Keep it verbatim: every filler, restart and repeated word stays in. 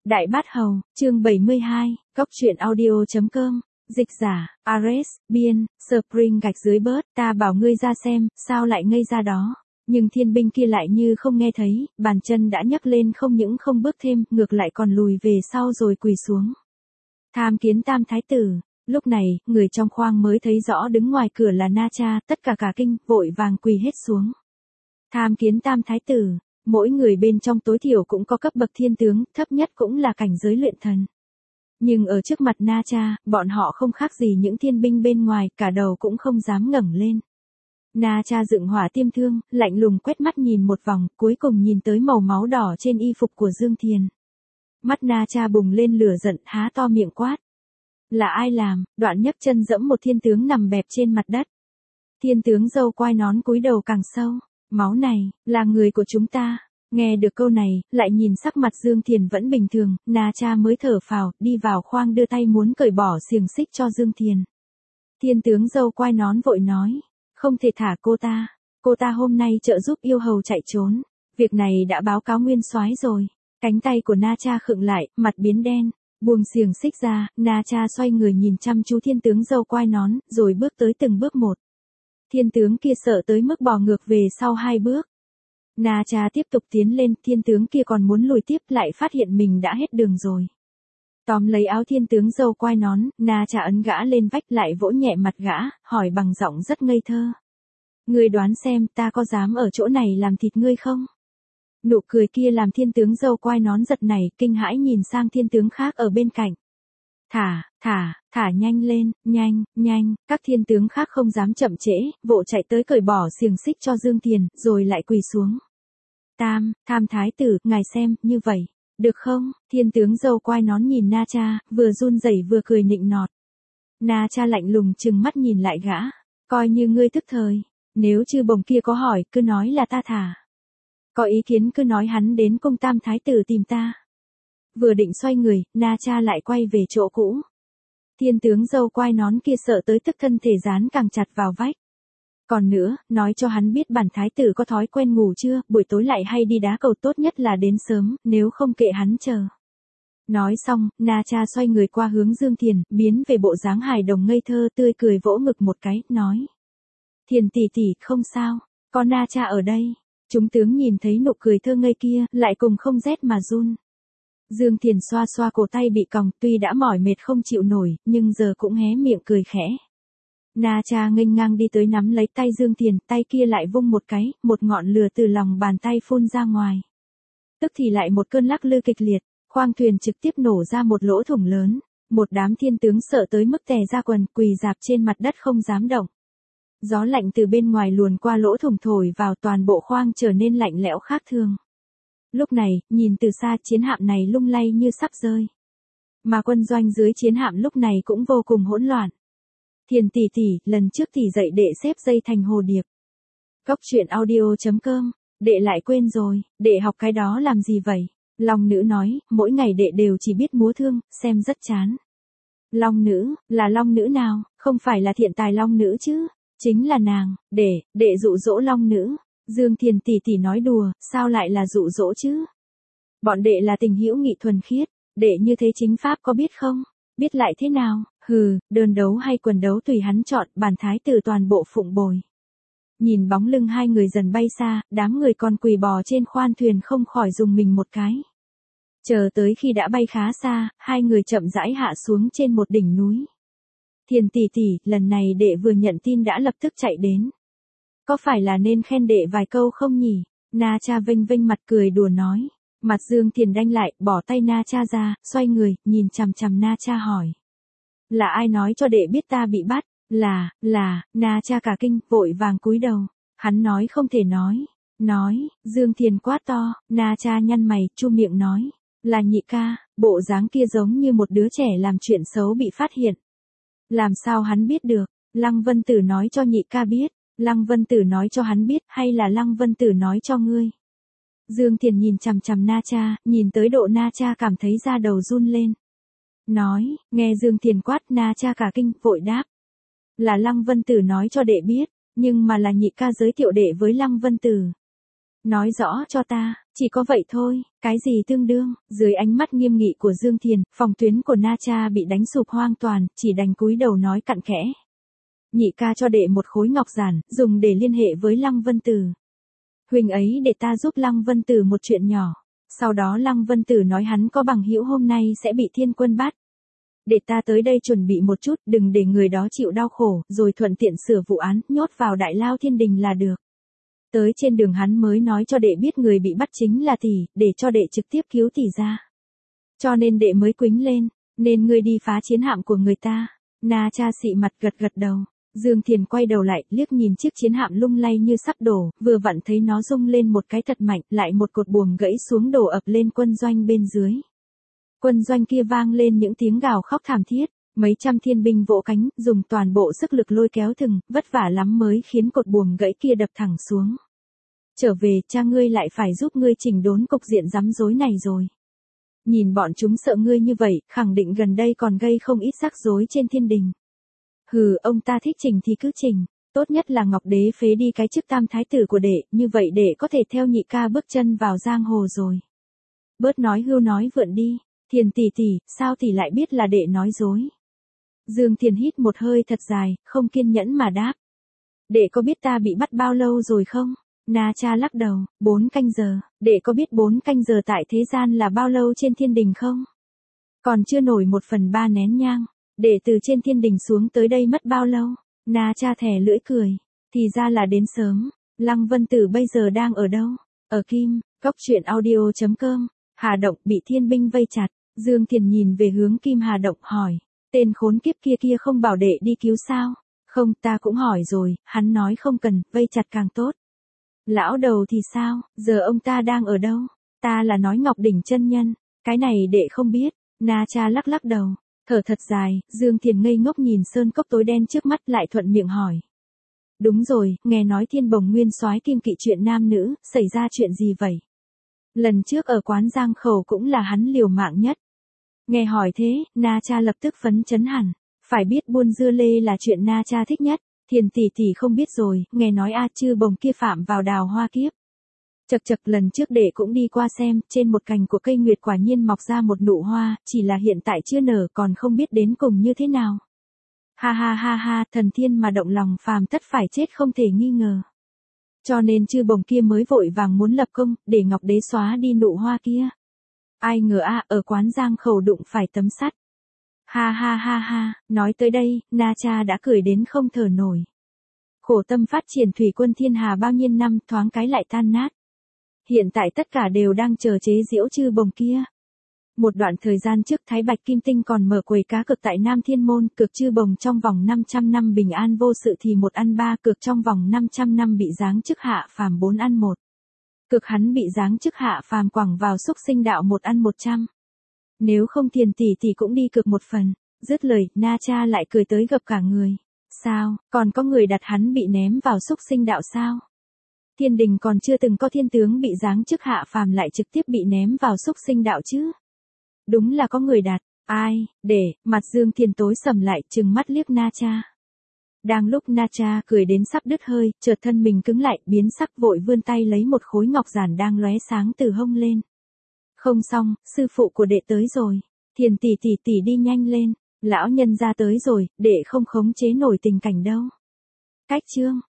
Đại Bát Hầu, chương bảy mươi hai, Cốc truyện audio.com, dịch giả, Ares, biên, Spring gạch dưới bớt, ta bảo ngươi ra xem, sao lại ngây ra đó. Nhưng thiên binh kia lại như không nghe thấy, bàn chân đã nhấc lên không những không bước thêm, ngược lại còn lùi về sau rồi quỳ xuống. Tham kiến Tam Thái Tử. Lúc này, người trong khoang mới thấy rõ đứng ngoài cửa là Na Cha, tất cả cả kinh, vội vàng quỳ hết xuống. Tham kiến Tam Thái Tử. Mỗi người bên trong tối thiểu cũng có cấp bậc thiên tướng, thấp nhất cũng là cảnh giới luyện thần. Nhưng ở trước mặt Na Cha, bọn họ không khác gì những thiên binh bên ngoài, cả đầu cũng không dám ngẩng lên. Na Cha dựng hỏa tiêm thương, lạnh lùng quét mắt nhìn một vòng, cuối cùng nhìn tới màu máu đỏ trên y phục của Dương Thiền. Mắt Na Cha bùng lên lửa giận, há to miệng quát. Là ai làm? Đoạn nhấc chân dẫm một thiên tướng nằm bẹp trên mặt đất. Thiên tướng râu quai nón cúi đầu càng sâu. Máu này, là người của chúng ta. Nghe được câu này, lại nhìn sắc mặt Dương Thiền vẫn bình thường, Na Cha mới thở phào, đi vào khoang đưa tay muốn cởi bỏ xiềng xích cho Dương Thiền. Thiên tướng râu quai nón vội nói, không thể thả cô ta, cô ta hôm nay trợ giúp yêu hầu chạy trốn, việc này đã báo cáo nguyên soái rồi. Cánh tay của Na Cha khựng lại, mặt biến đen, buông xiềng xích ra, Na Cha xoay người nhìn chăm chú thiên tướng râu quai nón, rồi bước tới từng bước một. Thiên tướng kia sợ tới mức bò ngược về sau hai bước. Na Cha tiếp tục tiến lên, thiên tướng kia còn muốn lùi tiếp lại phát hiện mình đã hết đường rồi. Tóm lấy áo thiên tướng râu quai nón, Na Cha ấn gã lên vách lại vỗ nhẹ mặt gã, hỏi bằng giọng rất ngây thơ. Ngươi đoán xem ta có dám ở chỗ này làm thịt ngươi không? Nụ cười kia làm thiên tướng râu quai nón giật nảy, kinh hãi nhìn sang thiên tướng khác ở bên cạnh. Thả, thả, thả nhanh lên, nhanh, nhanh, các thiên tướng khác không dám chậm trễ, vội chạy tới cởi bỏ xiềng xích cho Dương Thiền, rồi lại quỳ xuống. Tam, Tham Thái Tử, ngài xem, như vậy, được không? Thiên tướng râu quai nón nhìn Na Cha, vừa run rẩy vừa cười nịnh nọt. Na Cha lạnh lùng trừng mắt nhìn lại gã, coi như ngươi tức thời, nếu chư bồng kia có hỏi, cứ nói là ta thả. Có ý kiến cứ nói hắn đến cung Tam Thái Tử tìm ta. Vừa định xoay người, Na Cha lại quay về chỗ cũ. Thiên tướng râu quai nón kia sợ tới tức thân thể dán càng chặt vào vách. Còn nữa, nói cho hắn biết bản thái tử có thói quen ngủ chưa, buổi tối lại hay đi đá cầu, tốt nhất là đến sớm, nếu không kệ hắn chờ. Nói xong, Na Cha xoay người qua hướng Dương Thiền, biến về bộ dáng hài đồng ngây thơ, tươi cười vỗ ngực một cái, nói. Thiền tỷ tỷ, không sao, có Na Cha ở đây. Chúng tướng nhìn thấy nụ cười thơ ngây kia, lại cùng không rét mà run. Dương Thiền xoa xoa cổ tay bị còng, tuy đã mỏi mệt không chịu nổi, nhưng giờ cũng hé miệng cười khẽ. Na Cha nghênh ngang đi tới nắm lấy tay Dương Thiền, tay kia lại vung một cái, một ngọn lửa từ lòng bàn tay phun ra ngoài. Tức thì lại một cơn lắc lư kịch liệt, khoang thuyền trực tiếp nổ ra một lỗ thủng lớn, một đám thiên tướng sợ tới mức tè ra quần, quỳ rạp trên mặt đất không dám động. Gió lạnh từ bên ngoài luồn qua lỗ thủng thổi vào, toàn bộ khoang trở nên lạnh lẽo khác thường. Lúc này, nhìn từ xa chiến hạm này lung lay như sắp rơi. Mà quân doanh dưới chiến hạm lúc này cũng vô cùng hỗn loạn. Thiền tỷ tỷ, lần trước tỷ dạy đệ xếp dây thành hồ điệp. Cốc truyện audio.com, đệ lại quên rồi, đệ học cái đó làm gì vậy? Long nữ nói, mỗi ngày đệ đều chỉ biết múa thương, xem rất chán. Long nữ, là long nữ nào, không phải là thiện tài long nữ chứ? Chính là nàng, đệ, đệ dụ dỗ long nữ. Dương Thiền tỷ tỷ nói đùa, sao lại là dụ dỗ chứ? Bọn đệ là tình hữu nghị thuần khiết, đệ như thế chính pháp có biết không? Biết lại thế nào? Hừ, đơn đấu hay quần đấu tùy hắn chọn, bản thái tử toàn bộ phụng bồi. Nhìn bóng lưng hai người dần bay xa, đám người còn quỳ bò trên khoan thuyền không khỏi dùng mình một cái. Chờ tới khi đã bay khá xa, hai người chậm rãi hạ xuống trên một đỉnh núi. Thiền tỷ tỷ, lần này đệ vừa nhận tin đã lập tức chạy đến. Có phải là nên khen đệ vài câu không nhỉ? Na Cha vênh vênh mặt cười đùa nói. Mặt Dương Thiền đanh lại, bỏ tay Na Cha ra, xoay người, nhìn chằm chằm Na Cha hỏi. Là ai nói cho đệ biết ta bị bắt? Là, là, Na Cha cả kinh, vội vàng cúi đầu. Hắn nói không thể nói. Nói, Dương Thiền quát to, Na Cha nhăn mày, chu miệng nói. Là nhị ca, bộ dáng kia giống như một đứa trẻ làm chuyện xấu bị phát hiện. Làm sao hắn biết được? Lăng Vân Tử nói cho nhị ca biết. Lăng Vân Tử nói cho hắn biết, hay là Lăng Vân Tử nói cho ngươi? Dương Thiền nhìn chằm chằm Na Cha, nhìn tới độ Na Cha cảm thấy da đầu run lên. Nói, nghe Dương Thiền quát, Na Cha cả kinh, vội đáp. Là Lăng Vân Tử nói cho đệ biết, nhưng mà là nhị ca giới thiệu đệ với Lăng Vân Tử. Nói rõ cho ta, chỉ có vậy thôi, cái gì tương đương, dưới ánh mắt nghiêm nghị của Dương Thiền, phòng tuyến của Na Cha bị đánh sụp hoàn toàn, chỉ đành cúi đầu nói cặn kẽ. Nhị ca cho đệ một khối ngọc giản, dùng để liên hệ với Lăng Vân Tử. Huynh ấy để ta giúp Lăng Vân Tử một chuyện nhỏ. Sau đó Lăng Vân Tử nói hắn có bằng hữu hôm nay sẽ bị thiên quân bắt. Để ta tới đây chuẩn bị một chút, đừng để người đó chịu đau khổ, rồi thuận tiện sửa vụ án, nhốt vào đại lao thiên đình là được. Tới trên đường hắn mới nói cho đệ biết người bị bắt chính là tỷ, để cho đệ trực tiếp cứu tỷ ra. Cho nên đệ mới quính lên, nên ngươi đi phá chiến hạm của người ta. Na Cha xị mặt gật gật đầu. Dương Thiền quay đầu lại, liếc nhìn chiếc chiến hạm lung lay như sắp đổ, vừa vặn thấy nó rung lên một cái thật mạnh, lại một cột buồm gãy xuống đổ ập lên quân doanh bên dưới. Quân doanh kia vang lên những tiếng gào khóc thảm thiết, mấy trăm thiên binh vỗ cánh, dùng toàn bộ sức lực lôi kéo thừng, vất vả lắm mới khiến cột buồm gãy kia đập thẳng xuống. Trở về, cha ngươi lại phải giúp ngươi chỉnh đốn cục diện rắm rối này rồi. Nhìn bọn chúng sợ ngươi như vậy, khẳng định gần đây còn gây không ít rắc rối trên thiên đình. Hừ, ông ta thích chỉnh thì cứ chỉnh, tốt nhất là Ngọc Đế phế đi cái chức tam thái tử của đệ, như vậy đệ có thể theo nhị ca bước chân vào giang hồ rồi. Bớt nói hưu nói vượn đi, Thiền tỷ tỷ, sao tỷ lại biết là đệ nói dối? Dương Thiền hít một hơi thật dài, không kiên nhẫn mà đáp. Đệ có biết ta bị bắt bao lâu rồi không? Na Cha lắc đầu, bốn canh giờ, đệ có biết bốn canh giờ tại thế gian là bao lâu trên thiên đình không? Còn chưa nổi một phần ba nén nhang. Để từ trên thiên đình xuống tới đây mất bao lâu? Na Cha thè lưỡi cười. Thì ra là đến sớm. Lăng Vân Tử bây giờ đang ở đâu? Ở Kim, Cốc Truyện Audio chấm com. Hà Động bị thiên binh vây chặt. Dương Thiền nhìn về hướng Kim Hà Động hỏi. Tên khốn kiếp kia kia không bảo đệ đi cứu sao? Không, ta cũng hỏi rồi, hắn nói không cần, vây chặt càng tốt. Lão đầu thì sao, giờ ông ta đang ở đâu? Ta là nói Ngọc Đỉnh chân nhân. Cái này đệ không biết. Na Cha lắc lắc đầu. Thở thật dài, Dương Thiền ngây ngốc nhìn sơn cốc tối đen trước mắt lại thuận miệng hỏi. Đúng rồi, nghe nói Thiên Bồng Nguyên soái kim kỵ chuyện nam nữ, xảy ra chuyện gì vậy? Lần trước ở quán Giang Khẩu cũng là hắn liều mạng nhất. Nghe hỏi thế, Na Cha lập tức phấn chấn hẳn. Phải biết buôn dưa lê là chuyện Na Cha thích nhất. Thiền tỷ tỷ không biết rồi, nghe nói A Chư Bồng kia phạm vào đào hoa kiếp. Chật chật, lần trước đệ cũng đi qua xem, trên một cành của cây nguyệt quả nhiên mọc ra một nụ hoa, chỉ là hiện tại chưa nở, còn không biết đến cùng như thế nào. Ha ha ha ha, thần thiên mà động lòng phàm tất phải chết không thể nghi ngờ. Cho nên Chư Bồng kia mới vội vàng muốn lập công, để Ngọc Đế xóa đi nụ hoa kia. Ai ngờ a, ở quán Giang Khẩu đụng phải tấm sắt. Ha ha ha ha, nói tới đây, Na Cha đã cười đến không thở nổi. Khổ tâm phát triển thủy quân thiên hà bao nhiêu năm thoáng cái lại tan nát. Hiện tại tất cả đều đang chờ chế giễu Chư Bồng kia. Một đoạn thời gian trước Thái Bạch Kim Tinh còn mở quầy cá cược tại Nam Thiên Môn, cược Chư Bồng trong vòng năm trăm năm bình an vô sự thì một ăn ba, cược trong vòng năm trăm năm bị giáng chức hạ phàm bốn ăn một. Cược hắn bị giáng chức hạ phàm quẳng vào xúc sinh đạo một ăn một trăm. Nếu không Thiền tỷ tỷ cũng đi cược một phần. Dứt lời, Na Cha lại cười tới gập cả người. Sao, còn có người đặt hắn bị ném vào xúc sinh đạo sao? Thiên đình còn chưa từng có thiên tướng bị giáng chức hạ phàm lại trực tiếp bị ném vào xúc sinh đạo chứ. Đúng là có người đặt, ai, để, mặt Dương Thiền tối sầm lại, trừng mắt liếc Na Cha. Đang lúc Na Cha cười đến sắp đứt hơi, chợt thân mình cứng lại, biến sắc vội vươn tay lấy một khối ngọc giản đang lóe sáng từ hông lên. Không xong, sư phụ của đệ tới rồi. Thiền tỷ tỷ tỷ đi nhanh lên, lão nhân ra tới rồi, đệ không khống chế nổi tình cảnh đâu. Cách chương